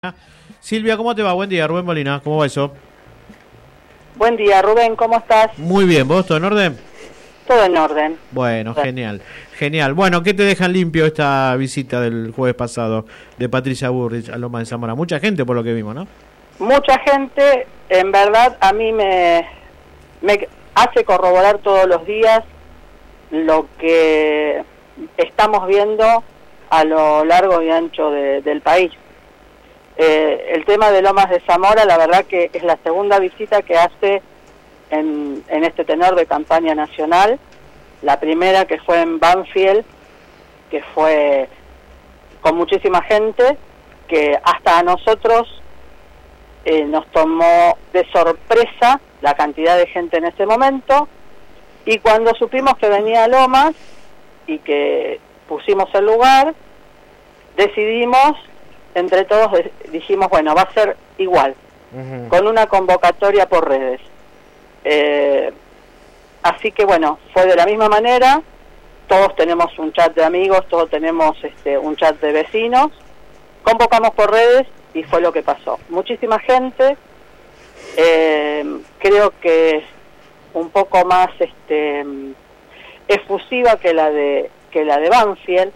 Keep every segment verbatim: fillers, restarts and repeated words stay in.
Silvia, ¿cómo te va? Buen día, Rubén Molina, ¿cómo va eso? Buen día, Rubén, ¿cómo estás? Muy bien, ¿vos todo en orden? Todo en orden. Bueno, sí. genial, genial. Bueno, ¿qué te dejan limpio esta visita del jueves pasado de Patricia Bullrich a Lomas de Zamora? Mucha gente por lo que vimos, ¿no? Mucha gente, en verdad, a mí me, me hace corroborar todos los días lo que estamos viendo a lo largo y ancho de, del país. Eh, el tema de Lomas de Zamora, la verdad que es la segunda visita que hace en, en este tenor de campaña nacional. La primera que fue en Banfield, que fue con muchísima gente, que hasta a nosotros eh, nos tomó de sorpresa la cantidad de gente en ese momento, y cuando supimos que venía Lomas y que pusimos el lugar, decidimos, entre todos dijimos, bueno, va a ser igual, uh-huh. con una convocatoria por redes. Eh, así que bueno, fue de la misma manera, todos tenemos un chat de amigos, todos tenemos este, un chat de vecinos, convocamos por redes y fue lo que pasó. Muchísima gente, eh, creo que un poco más este, efusiva que la de, que la de Banfield.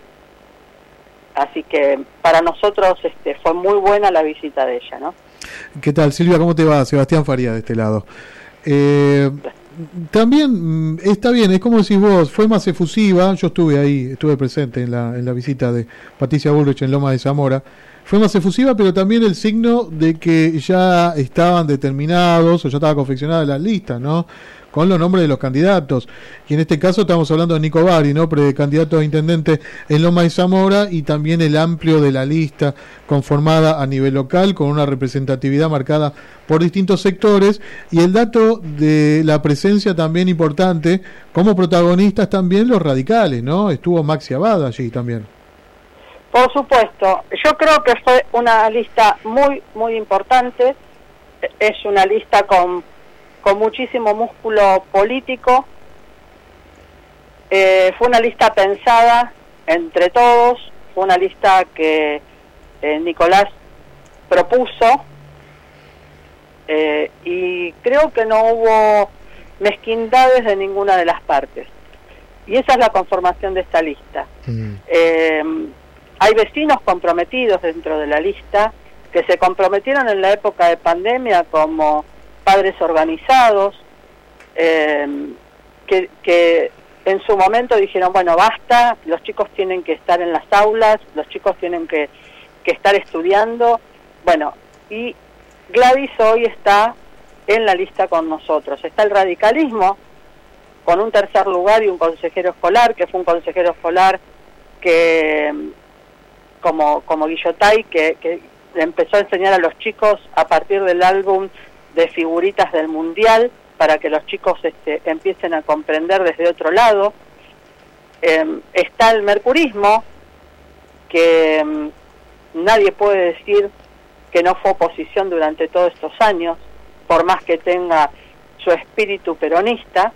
Así que para nosotros este, fue muy buena la visita de ella, ¿no? ¿Qué tal, Silvia? ¿Cómo te va? Sebastián Faría de este lado. Eh, también está bien, es como decís vos, fue más efusiva. Yo estuve ahí, estuve presente en la, en la visita de Patricia Bullrich en Lomas de Zamora. Fue más efusiva, pero también el signo de que ya estaban determinados o ya estaba confeccionada la lista, ¿no? Con los nombres de los candidatos. Y en este caso estamos hablando de Nico Bari, ¿no? Precandidato a intendente en Lomas de Zamora, y también el amplio de la lista conformada a nivel local con una representatividad marcada por distintos sectores, y el dato de la presencia también importante como protagonistas también los radicales, ¿no? Estuvo Maxi Abad allí también. Por supuesto, yo creo que fue una lista muy, muy importante. Es una lista con, con muchísimo músculo político. Eh, fue una lista pensada entre todos, fue una lista que eh, Nicolás propuso, eh, y creo que no hubo mezquindades de ninguna de las partes. Y esa es la conformación de esta lista. Mm. Eh, Hay vecinos comprometidos dentro de la lista que se comprometieron en la época de pandemia como padres organizados, eh, que, que en su momento dijeron, bueno, basta, los chicos tienen que estar en las aulas, los chicos tienen que, que estar estudiando. Bueno, y Gladys hoy está en la lista con nosotros. Está el radicalismo con un tercer lugar y un consejero escolar, que fue un consejero escolar que... como como Guillotay, que, que empezó a enseñar a los chicos a partir del álbum de figuritas del Mundial, para que los chicos este, empiecen a comprender desde otro lado. Eh, está el mercurismo, que eh, nadie puede decir que no fue oposición durante todos estos años, por más que tenga su espíritu peronista.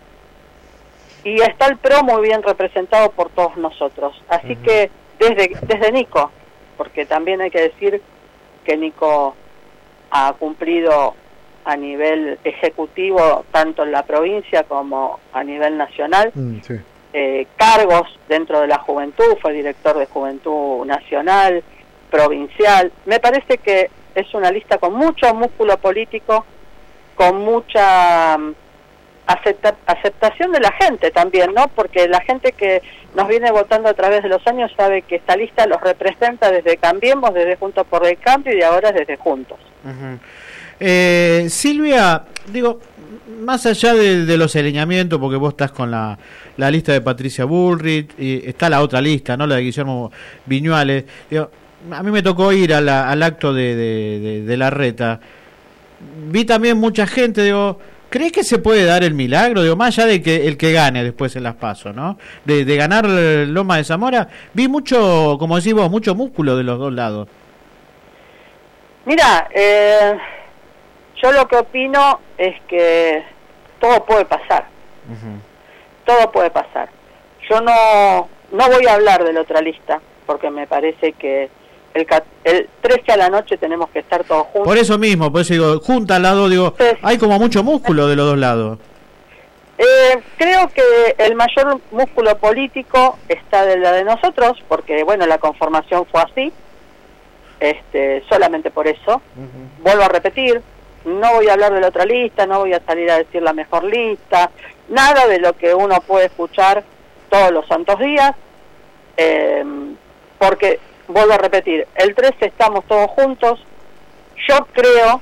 Y está el PRO muy bien representado por todos nosotros. Así uh-huh. que desde, desde Nico, porque también hay que decir que Nico ha cumplido a nivel ejecutivo, tanto en la provincia como a nivel nacional, mm, sí. eh, cargos dentro de la juventud, fue director de Juventud Nacional, provincial. Me parece que es una lista con mucho músculo político, con mucha acepta, aceptación de la gente también, ¿no? Porque la gente que nos viene votando a través de los años sabe que esta lista los representa desde Cambiemos, desde Juntos por el Cambio, y ahora desde Juntos. Uh-huh. eh, Silvia, digo, más allá de, de los alineamientos, porque vos estás con la, la lista de Patricia Bullrich, y está la otra lista, ¿no? La de Guillermo Viñuales. Digo, a mí me tocó ir a la, al acto de, de, de, de Larreta. Vi también mucha gente, digo... ¿Crees que se puede dar el milagro? Digo, más allá de que el que gane después en las PASO, ¿no? De, de ganar Lomas de Zamora, vi mucho, como decís vos, mucho músculo de los dos lados. Mira, eh, yo lo que opino es que todo puede pasar. Uh-huh. Todo puede pasar. Yo no, no voy a hablar de la otra lista, porque me parece que el, el trece a la noche tenemos que estar todos juntos. Por eso mismo, por eso digo, junta al lado, digo, sí. Hay como mucho músculo de los dos lados. Eh, creo que el mayor músculo político está de la de nosotros, porque bueno, la conformación fue así, este, solamente por eso. Uh-huh. Vuelvo a repetir, no voy a hablar de la otra lista, no voy a salir a decir la mejor lista, nada de lo que uno puede escuchar todos los santos días, eh, porque, vuelvo a repetir, el trece estamos todos juntos. Yo creo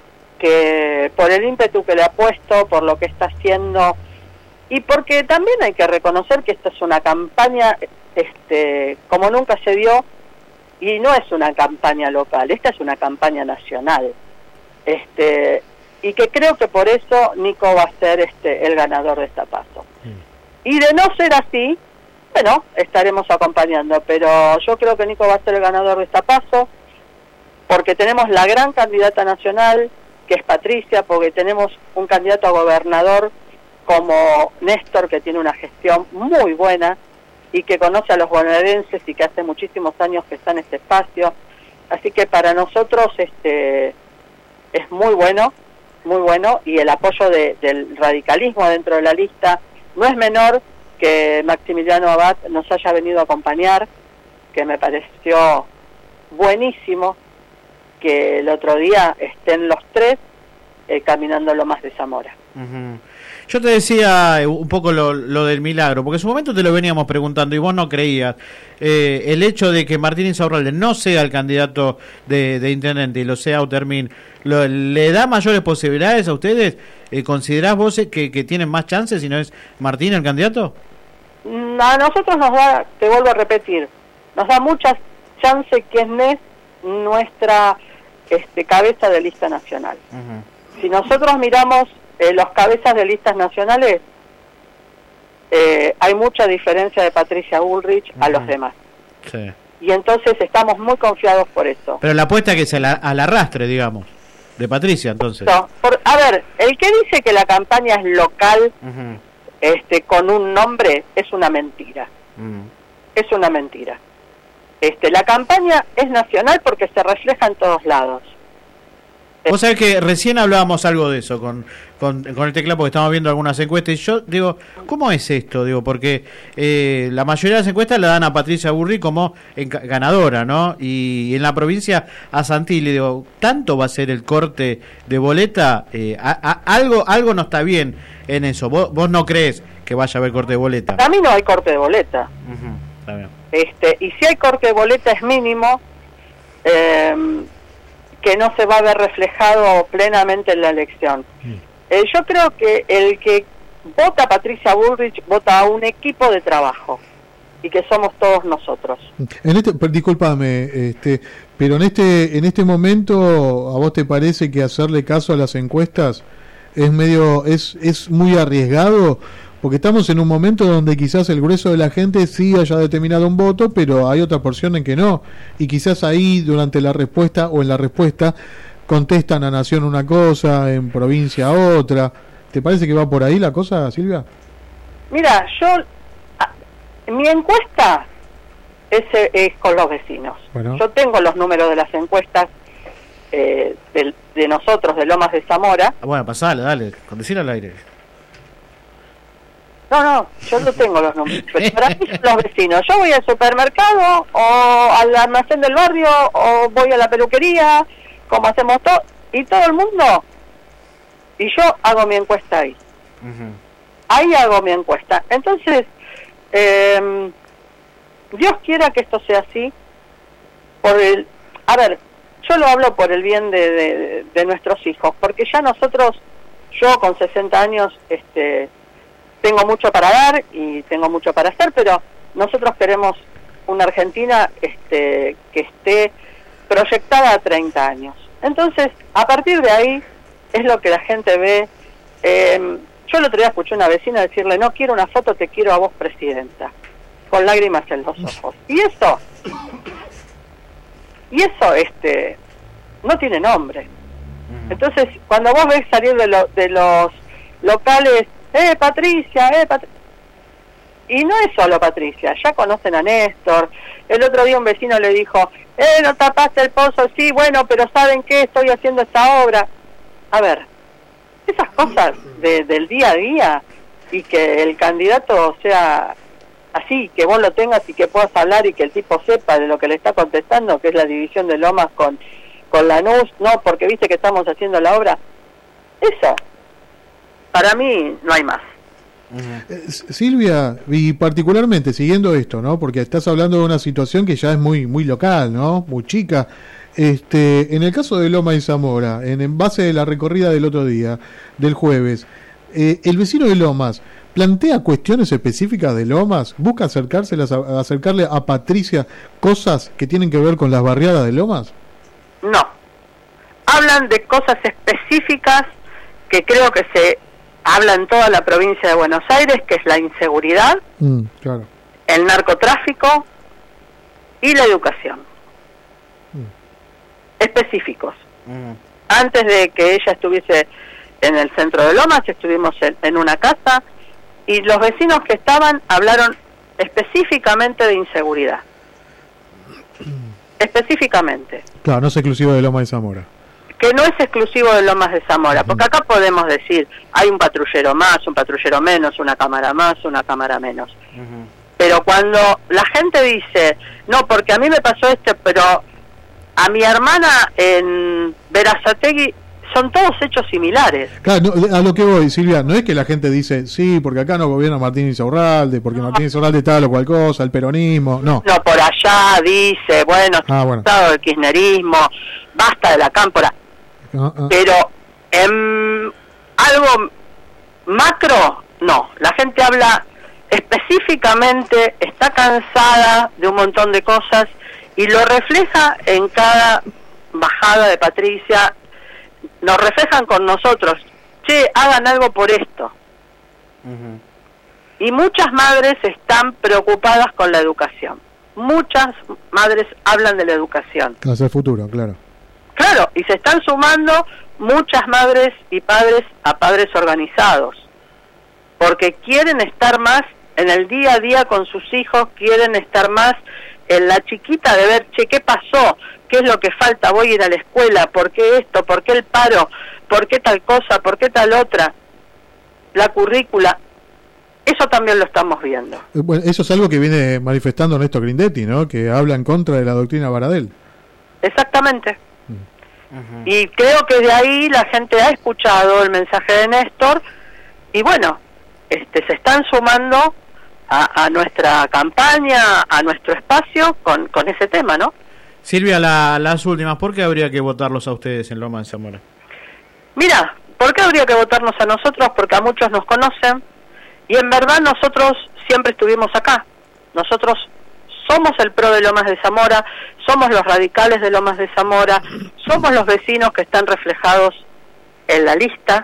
que por el ímpetu que le ha puesto, por lo que está haciendo, y porque también hay que reconocer que esta es una campaña este, como nunca se dio, y no es una campaña local, esta es una campaña nacional, este, y que creo que por eso Nico va a ser este, el ganador de esta paso. Mm. Y de no ser así, bueno, estaremos acompañando, pero yo creo que Nico va a ser el ganador de esta paso, porque tenemos la gran candidata nacional, que es Patricia, porque tenemos un candidato a gobernador como Néstor, que tiene una gestión muy buena y que conoce a los bonaerenses y que hace muchísimos años que está en este espacio. Así que para nosotros este es muy bueno, muy bueno, y el apoyo de, del radicalismo dentro de la lista no es menor, que Maximiliano Abad nos haya venido a acompañar, que me pareció buenísimo que el otro día estén los tres eh, caminando Lomas de Zamora. Uh-huh. Yo te decía un poco lo, lo del milagro, porque en su momento te lo veníamos preguntando y vos no creías. Eh, el hecho de que Martín Insaurralde no sea el candidato de, de intendente y lo sea Utermin, lo, ¿le da mayores posibilidades a ustedes? Eh, ¿Considerás vos que, que tienen más chances si no es Martín el candidato? A nosotros nos da, te vuelvo a repetir, nos da muchas chances que es Nes nuestra este, cabeza de lista nacional. Uh-huh. Si nosotros miramos eh, los cabezas de listas nacionales, eh, hay mucha diferencia de Patricia Bullrich uh-huh. a los demás. Sí. Y entonces estamos muy confiados por eso. Pero la apuesta que es al, al arrastre, digamos, de Patricia, entonces. No, por, a ver, el que dice que la campaña es local, uh-huh. este, con un nombre, es una mentira. Uh-huh. Es una mentira. Este, la campaña es nacional porque se refleja en todos lados. Vos sabés que recién hablábamos algo de eso con, con, con el teclado, porque estamos viendo algunas encuestas, y yo digo, ¿cómo es esto? Digo, porque eh, la mayoría de las encuestas la dan a Patricia Bullrich como enca- ganadora, ¿no? Y en la provincia a Santilli, digo, ¿tanto va a ser el corte de boleta? Eh, a, a, algo algo no está bien en eso. ¿Vos, vos no crees que vaya a haber corte de boleta? Para mí no hay corte de boleta. Uh-huh. Está bien. Este, y si hay corte de boleta es mínimo, eh, que no se va a ver reflejado plenamente en la elección. Mm. Eh, yo creo que el que vota a Patricia Bullrich vota a un equipo de trabajo, y que somos todos nosotros. En este, discúlpame, este, pero en este en este momento, ¿a vos te parece que hacerle caso a las encuestas es medio es es muy arriesgado? Porque estamos en un momento donde quizás el grueso de la gente sí haya determinado un voto, pero hay otra porción en que no. Y quizás ahí, durante la respuesta o en la respuesta, contestan a Nación una cosa, en provincia otra. ¿Te parece que va por ahí la cosa, Silvia? Mira, yo... Mi encuesta es, es con los vecinos. Bueno. Yo tengo los números de las encuestas eh, de, de nosotros, de Lomas de Zamora. Ah, bueno, pasale, dale, con decir al aire. No, no, yo no tengo los números. Pero para mí son los vecinos. Yo voy al supermercado o al almacén del barrio o voy a la peluquería, como hacemos todo, y todo el mundo. Y yo hago mi encuesta ahí. Uh-huh. Ahí hago mi encuesta. Entonces, eh, Dios quiera que esto sea así. Por el, a ver, yo lo hablo por el bien de, de, de nuestros hijos, porque ya nosotros, yo con sesenta años, este... tengo mucho para dar y tengo mucho para hacer, pero nosotros queremos una Argentina este, que esté proyectada a treinta años. Entonces, a partir de ahí, es lo que la gente ve. Eh, yo el otro día escuché a una vecina decirle, no quiero una foto, te quiero a vos, presidenta, con lágrimas en los ojos. Y eso, y eso este no tiene nombre. Entonces, cuando vos ves salir de, lo, de los locales, eh, Patricia, eh, Patricia. Y no es solo Patricia, ya conocen a Néstor. El otro día un vecino le dijo, eh, no tapaste el pozo, sí, bueno, pero ¿saben qué? Estoy haciendo esta obra. A ver, esas cosas de, del día a día, y que el candidato sea así, que vos lo tengas y que puedas hablar y que el tipo sepa de lo que le está contestando, que es la división de Lomas con, con Lanús, no, porque viste que estamos haciendo la obra. Eso, para mí no hay más. Uh-huh. eh, Silvia, y particularmente siguiendo esto, ¿no? Porque estás hablando de una situación que ya es muy muy local, ¿no? Muy chica. Este, en el caso de Lomas de Zamora, en, en base de la recorrida del otro día, del jueves, eh, el vecino de Lomas plantea cuestiones específicas de Lomas, busca acercárselas a, acercarle a Patricia cosas que tienen que ver con las barriadas de Lomas. No, hablan de cosas específicas que creo que se habla en toda la provincia de Buenos Aires, que es la inseguridad, mm, claro. el narcotráfico y la educación. Mm. Específicos. Mm. Antes de que ella estuviese en el centro de Lomas, estuvimos en, en una casa, y los vecinos que estaban hablaron específicamente de inseguridad. Específicamente. Claro, no es exclusivo de Lomas de Zamora. Que no es exclusivo de Lomas de Zamora, porque acá podemos decir, hay un patrullero más, un patrullero menos, una cámara más, una cámara menos. Uh-huh. Pero cuando la gente dice, no, porque a mí me pasó esto, pero a mi hermana en Berazategui, son todos hechos similares. Claro, no, a lo que voy, Silvia, no es que la gente dice, sí, porque acá no gobierna Martín Insaurralde, porque no. Martín Insaurralde está lo cual cosa, el peronismo, no. No, por allá dice, bueno, ah, bueno. estado del kirchnerismo, basta de la cámpora. Uh, uh. Pero en algo macro, no. La gente habla específicamente, está cansada de un montón de cosas y lo refleja en cada bajada de Patricia. Nos reflejan con nosotros, che, hagan algo por esto. Uh-huh. Y muchas madres están preocupadas con la educación. Muchas madres hablan de la educación. Hacia el futuro, claro. Claro, y se están sumando muchas madres y padres a padres organizados, porque quieren estar más en el día a día con sus hijos, quieren estar más en la chiquita de ver, che, ¿qué pasó? ¿Qué es lo que falta? Voy a ir a la escuela, ¿por qué esto? ¿Por qué el paro? ¿Por qué tal cosa? ¿Por qué tal otra? La currícula, eso también lo estamos viendo. Bueno, eso es algo que viene manifestando Néstor Grindetti, ¿no? Que habla en contra de la doctrina Baradel. Exactamente. Uh-huh. Y creo que de ahí la gente ha escuchado el mensaje de Néstor y bueno, este, se están sumando a, a nuestra campaña, a nuestro espacio con, con ese tema, ¿no? Silvia, la, las últimas, ¿por qué habría que votarlos a ustedes en Lomas de Zamora? Mira, ¿por qué habría que votarnos a nosotros? Porque a muchos nos conocen y en verdad nosotros siempre estuvimos acá. Nosotros somos el PRO de Lomas de Zamora, somos los radicales de Lomas de Zamora, somos los vecinos que están reflejados en la lista.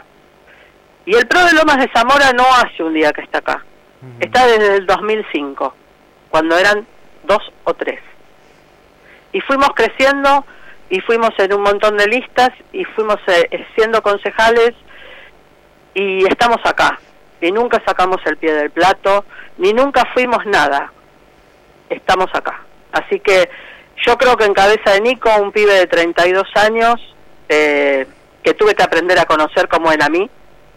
Y el PRO de Lomas de Zamora no hace un día que está acá. Uh-huh. Está desde el dos mil cinco, cuando eran dos o tres. Y fuimos creciendo, y fuimos en un montón de listas, y fuimos eh, siendo concejales, y estamos acá. Y nunca sacamos el pie del plato, ni nunca fuimos nada. Estamos acá. Así que yo creo que en cabeza de Nico, un pibe de treinta y dos años, eh, que tuve que aprender a conocer como él a mí,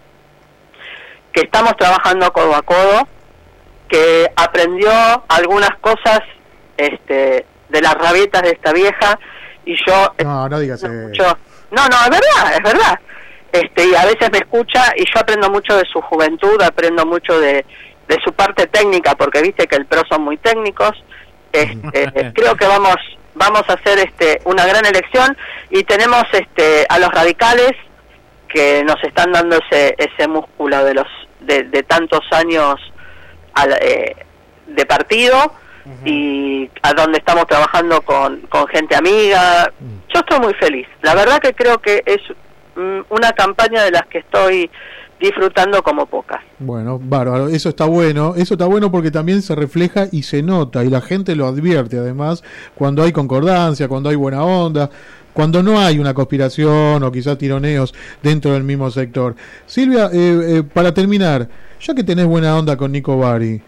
que estamos trabajando codo a codo, que aprendió algunas cosas este, de las rabietas de esta vieja, y yo... No, no digas eso. No, no, es verdad, es verdad. Este, y a veces me escucha, y yo aprendo mucho de su juventud, aprendo mucho de... de su parte técnica, porque viste que el PRO son muy técnicos. Este, creo que vamos vamos a hacer este una gran elección y tenemos este a los radicales que nos están dando ese ese músculo de los de, de tantos años al, eh, de partido. Uh-huh. Y a donde estamos trabajando con, con gente amiga. Uh-huh. Yo estoy muy feliz. La verdad que creo que es mm, una campaña de las que estoy disfrutando como pocas. Bueno, bárbaro, eso está bueno, eso está bueno porque también se refleja y se nota y la gente lo advierte además cuando hay concordancia, cuando hay buena onda, cuando no hay una conspiración o quizás tironeos dentro del mismo sector. Silvia, eh, eh, para terminar, ya que tenés buena onda con Nico Bari,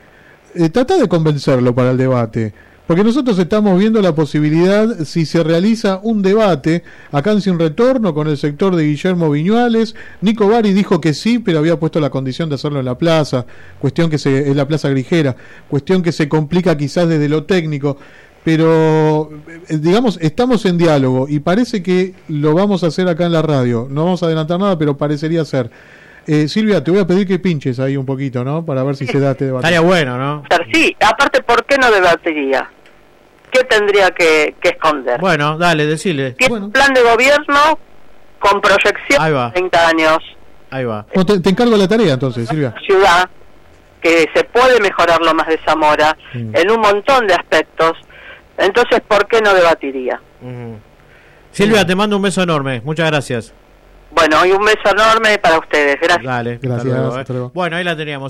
eh, trata de convencerlo para el debate. Porque nosotros estamos viendo la posibilidad, si se realiza un debate acá en Sin Retorno con el sector de Guillermo Viñuales. Nico Bari dijo que sí, pero había puesto la condición de hacerlo en la plaza, cuestión que se, en la Plaza Grijera, cuestión que se complica quizás desde lo técnico, pero digamos, estamos en diálogo y parece que lo vamos a hacer acá en la radio. No vamos a adelantar nada, pero parecería ser. Eh, Silvia, te voy a pedir que pinches ahí un poquito, ¿no? Para ver si sí. se da este debate. Estaría bueno, ¿no? Sí, aparte, ¿por qué no debatiría? ¿Qué tendría que, que esconder? Bueno, dale, decile. Tiene bueno. un plan de gobierno con proyección de treinta años. Ahí va. Bueno, te, te encargo la tarea entonces, Silvia. Ciudad, que se puede mejorar lo más de Zamora mm. en un montón de aspectos. Entonces, ¿por qué no debatiría? Uh-huh. Silvia, te mando un beso enorme. Muchas gracias. Bueno, y un beso enorme para ustedes. Gracias. Dale, gracias. Hasta luego, eh. Hasta luego. Bueno, ahí la teníamos.